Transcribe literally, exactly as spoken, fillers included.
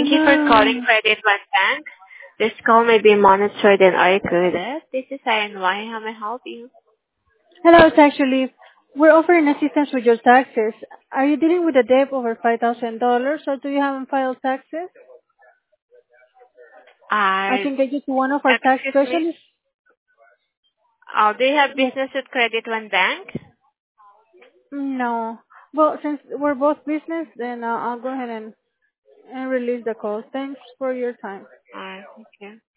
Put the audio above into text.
Thank you for calling No. Credit One Bank. This call may be monitored and or recorded. This is I N Y. How may I help you? Hello, it's actually, we're offering assistance with your taxes. Are you dealing with a debt over five thousand dollars or do you haven't filed taxes? I Uh, can get you to one of our tax excuse me. specialists. Uh, do you have Yes. business with Credit One Bank? No. Well, since we're both business, then uh, I'll go ahead and, and release the call. Thanks for your time. Uh, okay.